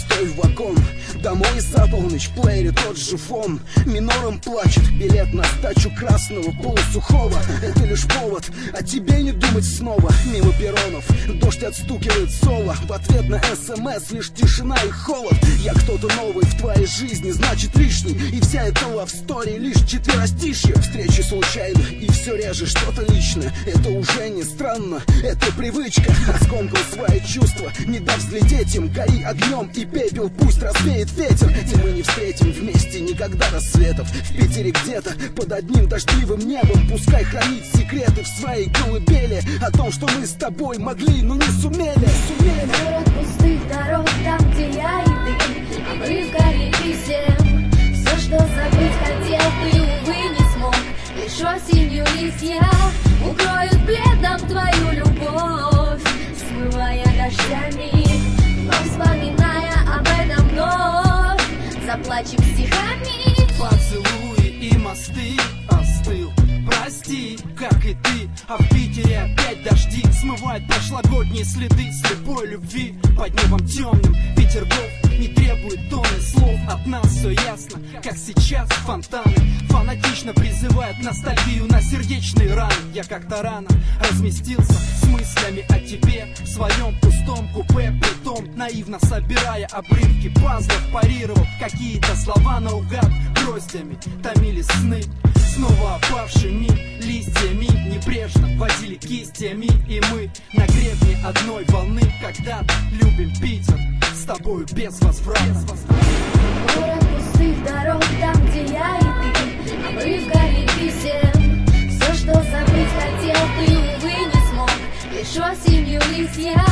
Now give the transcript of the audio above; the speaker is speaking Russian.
пустой вагон. Домой за полночь, в плеере тот же фон. Минором плачет, билет на сдачу красного полусухого. Это лишь повод, а тебе не думать снова. Мимо перронов, дождь отстукивает соло. В ответ на СМС лишь тишина и холод. Я кто-то новый в твоей жизни, значит лишний. И вся эта лавстори лишь четверостишье. Встречи случайны, и все реже что-то личное. Это уже не странно, это привычка. Скомкал свои чувства, не дав взлететь им. Гори огнем и пепел, пусть развеет ветер. И мы не встретим вместе никогда рассветов. В Питере где-то под одним дождливым небом. Пускай хранит секреты в своей колыбели о том, что мы с тобой могли, но не сумели. Город пустых дорог, там, где я и ты, обрывками писем. Все, что забыть хотел, ты, увы, не смог. Лишь осенью листья укроют пледом твою любовь, смывая дождями, но вспоминая об этом вновь, заплачем стихами. Поцелуи и мосты, остыл, прости, как и ты. А в Питере опять дожди смывают прошлогодние следы слепой любви. Под небом темным Петергоф не требует тонны слов. От нас все ясно, как сейчас фонтаны фанатично призывают ностальгию на сердечные раны. Я как-то рано разместился с мыслями о тебе в своем пустом купе, притом наивно собирая обрывки пазлов, парировал какие-то слова наугад. Гроздями томились сны, снова опавшими листьями небрежно водили кистями. И мы на гребне одной волны когда-то любим Питер с тобою без возврата. Город пустых дорог, там, где я и ты, обрывками писем. Все, что забыть хотел, ты, увы, не смог. Лишь осенью листья